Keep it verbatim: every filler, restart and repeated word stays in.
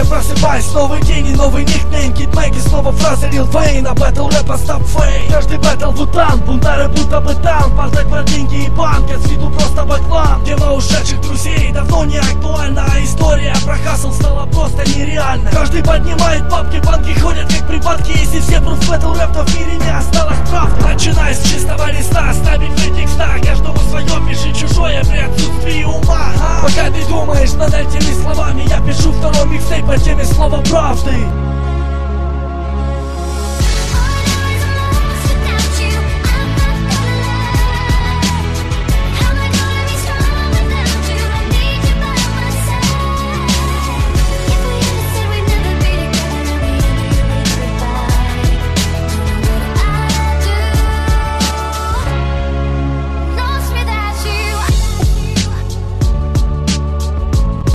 я просыпаюсь, новый день и новый никнейм. Китмейк и снова фраза Lil Wayne, а бэтл рэпа стоп фейк. Каждый бэтл вутан, бунтары будто бы там. Болтать про деньги и банк, с виду просто бэклан. Тема ушедших друзей давно не актуальна, а история про хасл стала просто нереальна. Каждый поднимает бабки, банки ходят как припадки. Если все прут в бэтл рэп, то в мире не осталось прав. Начиная с чистого листа, ставить в текста, каждому свое, пиши чужое при отсутствии ума. Пока ты думаешь над этими словами, я пишу второй микстейп по теме слова правды.